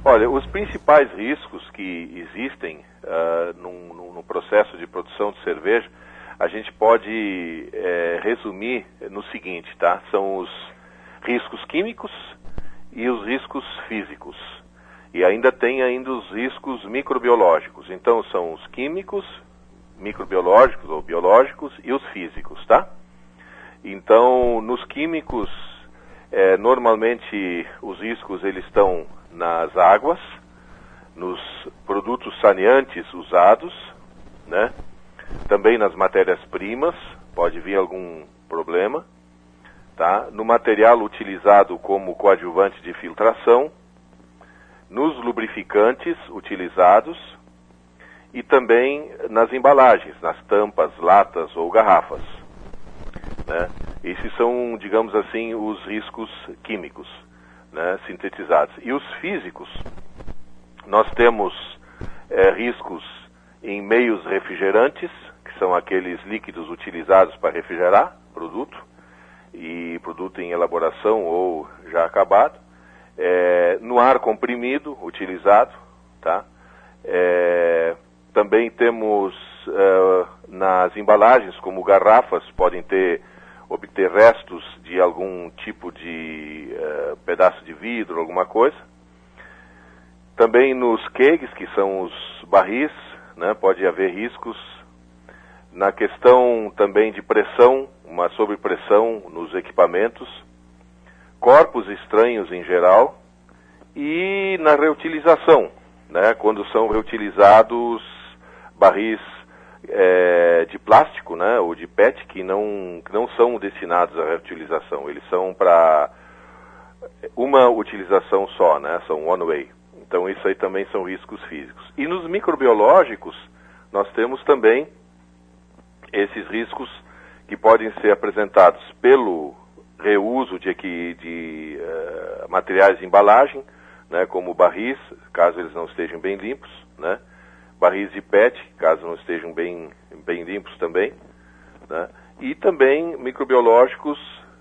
Olha, os principais riscos que existem no processo de produção de cerveja, a gente pode resumir no seguinte, tá? São os riscos químicos e os riscos físicos. E ainda tem os riscos microbiológicos. Então, são os químicos, microbiológicos ou biológicos e os físicos, tá? Então, nos químicos, normalmente os riscos eles estão nas águas, nos produtos saneantes usados, né? Também nas matérias-primas, pode vir algum problema, tá? No material utilizado como coadjuvante de filtração, nos lubrificantes utilizados e também nas embalagens, nas tampas, latas ou garrafas, né? Esses são, digamos assim, os riscos químicos, né, sintetizados. E os físicos, nós temos riscos em meios refrigerantes, que são aqueles líquidos utilizados para refrigerar produto, e produto em elaboração ou já acabado, no ar comprimido utilizado, tá? Também temos nas embalagens, como garrafas, podem obter restos de algum tipo de pedaço de vidro, alguma coisa. Também nos kegs, que são os barris, né, pode haver riscos. Na questão também de pressão, uma sobrepressão nos equipamentos, corpos estranhos em geral, e na reutilização, né, quando são reutilizados barris de plástico, né, ou de PET, que não são destinados à reutilização, eles são para uma utilização só, né, são one way. Então isso aí também são riscos físicos. E nos microbiológicos, nós temos também esses riscos que podem ser apresentados pelo reuso de materiais de embalagem, né, como barris, caso eles não estejam bem limpos, né, barris de PET, caso não estejam bem limpos também, né, e também microbiológicos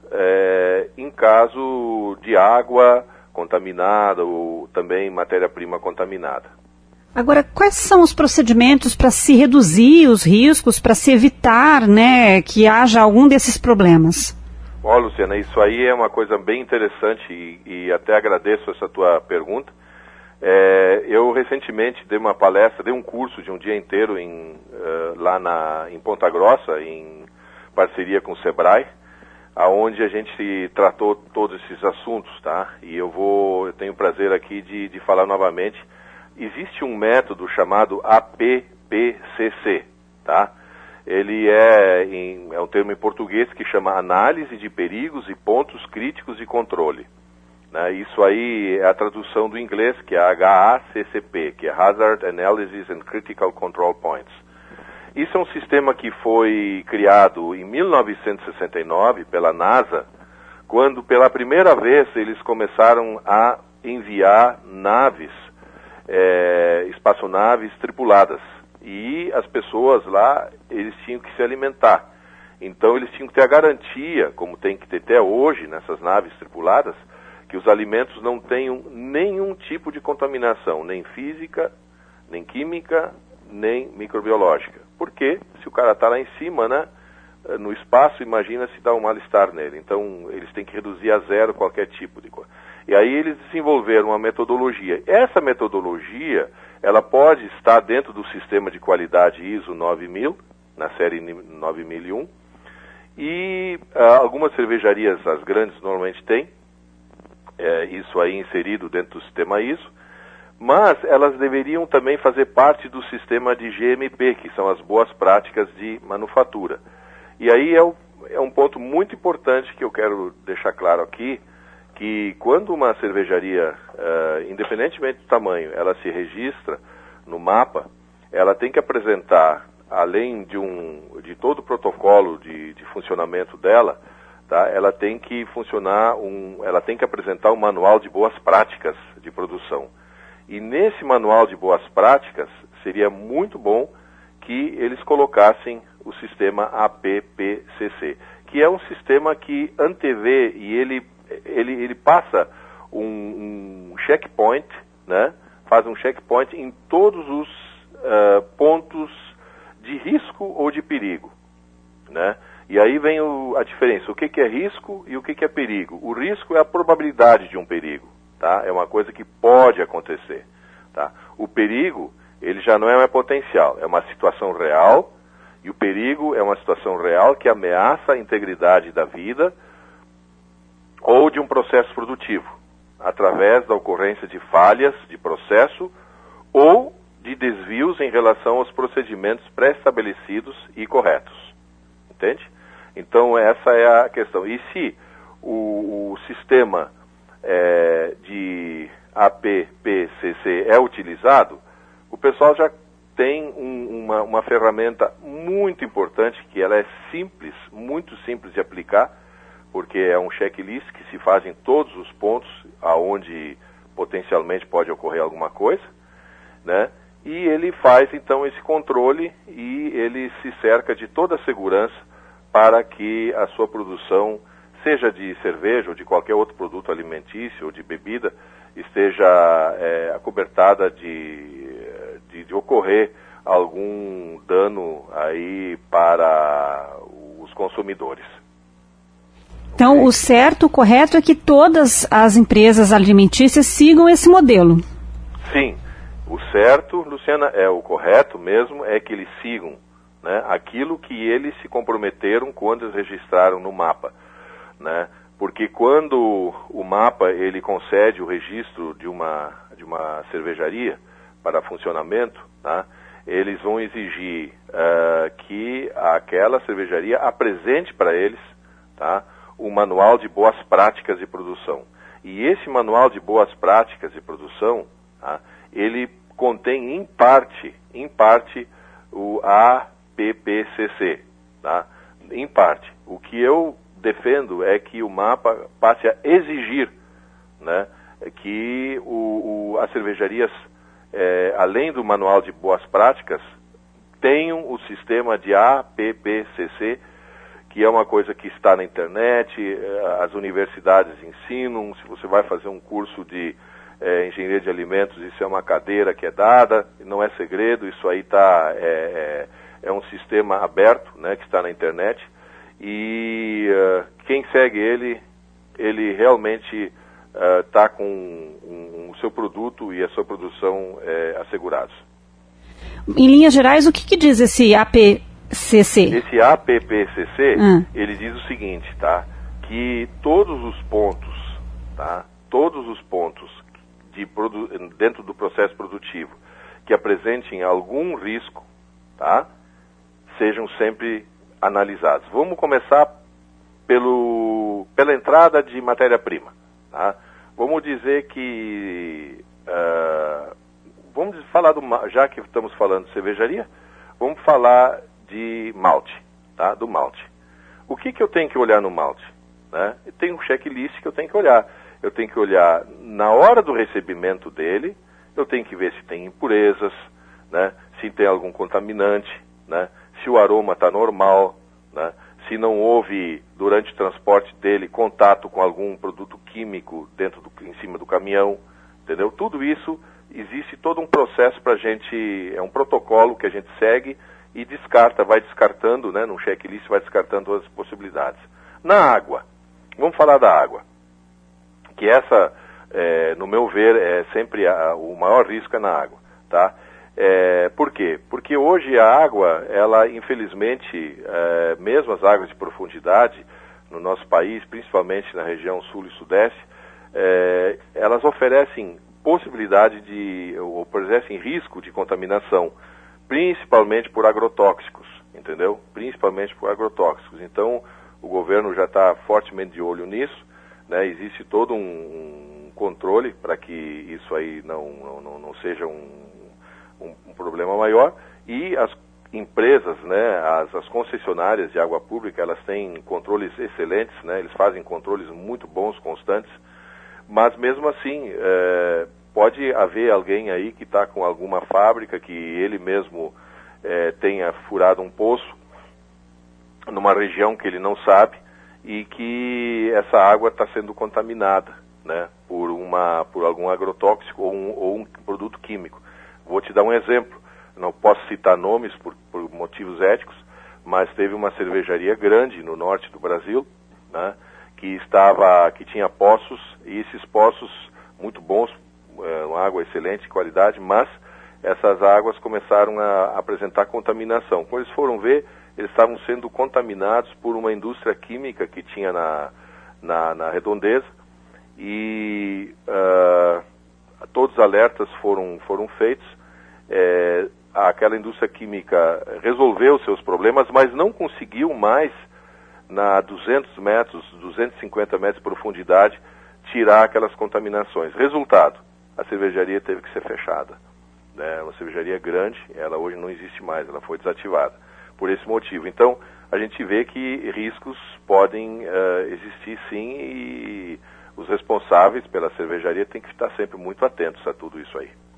em caso de água contaminada ou também matéria-prima contaminada. Agora, quais são os procedimentos para se reduzir os riscos, para se evitar, né, que haja algum desses problemas? Ó, Luciana, isso aí é uma coisa bem interessante e até agradeço essa tua pergunta. Eu recentemente dei uma palestra, dei um curso de um dia inteiro lá em Ponta Grossa, em parceria com o Sebrae, aonde a gente tratou todos esses assuntos, tá? E eu tenho o prazer aqui de falar novamente. Existe um método chamado APPCC, tá? Ele é um termo em português que chama Análise de Perigos e Pontos Críticos de Controle, né? Isso aí é a tradução do inglês, que é HACCP, que é Hazard Analysis and Critical Control Points. Isso é um sistema que foi criado em 1969 pela NASA, quando pela primeira vez eles começaram a enviar naves, espaçonaves tripuladas. E as pessoas lá, eles tinham que se alimentar. Então eles tinham que ter a garantia, como tem que ter até hoje nessas naves tripuladas, que os alimentos não tenham nenhum tipo de contaminação, nem física, nem química, nem microbiológica. Porque se o cara está lá em cima, né, no espaço, imagina se dá um mal-estar nele. Então eles têm que reduzir a zero qualquer tipo de coisa. E aí eles desenvolveram uma metodologia. Essa metodologia, ela pode estar dentro do sistema de qualidade ISO 9000, na série 9001, e algumas cervejarias, as grandes, normalmente têm isso aí inserido dentro do sistema ISO, mas elas deveriam também fazer parte do sistema de GMP, que são as boas práticas de manufatura. E aí é um ponto muito importante que eu quero deixar claro aqui, que quando uma cervejaria, independentemente do tamanho, ela se registra no mapa, ela tem que apresentar, além de todo o protocolo de funcionamento dela, tá, ela tem que apresentar um manual de boas práticas de produção. E nesse manual de boas práticas, seria muito bom que eles colocassem o sistema APPCC, que é um sistema que antevê e ele passa um checkpoint, né, faz um checkpoint em todos os pontos de risco ou de perigo, né? E aí vem a diferença, o que é risco e o que é perigo. O risco é a probabilidade de um perigo, tá? É uma coisa que pode acontecer, tá? O perigo, ele já não é mais potencial, é uma situação real, e o perigo é uma situação real que ameaça a integridade da vida ou de um processo produtivo, através da ocorrência de falhas de processo ou de desvios em relação aos procedimentos pré-estabelecidos e corretos. Entende? Então, essa é a questão. E se o sistema de APPCC é utilizado, o pessoal já tem uma ferramenta muito importante, que ela é simples, muito simples de aplicar, porque é um checklist que se faz em todos os pontos aonde potencialmente pode ocorrer alguma coisa, né? E ele faz, então, esse controle e ele se cerca de toda a segurança para que a sua produção, seja de cerveja ou de qualquer outro produto alimentício ou de bebida, esteja acobertada de ocorrer algum dano aí para os consumidores. Então, o certo, o correto é que todas as empresas alimentícias sigam esse modelo. Sim. O certo, Luciana, o correto mesmo, é que eles sigam, né, aquilo que eles se comprometeram quando eles registraram no mapa, né? Porque quando o mapa ele concede o registro de uma cervejaria para funcionamento, tá, eles vão exigir que aquela cervejaria apresente para eles, tá, um manual de boas práticas de produção. E esse manual de boas práticas de produção, tá, ele contém em parte o APPCC, tá? Em parte. O que eu defendo é que o mapa passe a exigir, né, que as cervejarias, além do manual de boas práticas, tenham o sistema de APPCC, que é uma coisa que está na internet, as universidades ensinam. Se você vai fazer um curso de engenharia de alimentos, isso é uma cadeira que é dada, não é segredo, isso aí é um sistema aberto, né, que está na internet, e quem segue ele realmente está com o seu produto e a sua produção assegurados. Em linhas gerais, o que diz esse APCC? Esse APPCC, ele diz o seguinte, tá, que todos os pontos, tá, dentro do processo produtivo que apresentem algum risco, tá, sejam sempre analisados. Vamos começar pela entrada de matéria-prima, tá? Vamos dizer que vamos falar já que estamos falando de cervejaria, vamos falar de malte, tá? Do malte. O que eu tenho que olhar no malte, né? Tem um checklist que eu tenho que olhar. Eu tenho que olhar na hora do recebimento dele, eu tenho que ver se tem impurezas, né? Se tem algum contaminante, né? Se o aroma está normal, né? Se não houve, durante o transporte dele, contato com algum produto químico em cima do caminhão, entendeu? Tudo isso, existe todo um processo para a gente, é um protocolo que a gente segue e vai descartando, né? Num checklist vai descartando todas as possibilidades. Na água, vamos falar da água. Que essa, no meu ver, é sempre o maior risco é na água, tá? Por quê? Porque hoje a água, ela infelizmente, mesmo as águas de profundidade no nosso país, principalmente na região sul e sudeste, elas oferecem possibilidade ou oferecem risco de contaminação, principalmente por agrotóxicos, entendeu? Principalmente por agrotóxicos. Então, o governo já está fortemente de olho nisso, né? Existe todo um controle para que isso aí não seja um problema maior, e as empresas, né, as concessionárias de água pública, elas têm controles excelentes, né? Eles fazem controles muito bons, constantes, mas mesmo assim pode haver alguém aí que está com alguma fábrica que ele mesmo tenha furado um poço numa região que ele não sabe, e que essa água está sendo contaminada, né, por algum agrotóxico ou um produto químico. Vou te dar um exemplo, não posso citar nomes por motivos éticos, mas teve uma cervejaria grande no norte do Brasil, né, que tinha poços, e esses poços muito bons, uma água excelente qualidade, mas essas águas começaram a apresentar contaminação. Quando eles foram ver, eles estavam sendo contaminados por uma indústria química que tinha na redondeza, e todos os alertas foram feitos. Aquela indústria química resolveu seus problemas, mas não conseguiu mais, na 200 metros, 250 metros de profundidade, tirar aquelas contaminações. Resultado, a cervejaria teve que ser fechada. Né? Uma cervejaria grande, ela hoje não existe mais, ela foi desativada por esse motivo. Então, a gente vê que riscos podem existir sim, e os responsáveis pela cervejaria têm que estar sempre muito atentos a tudo isso aí.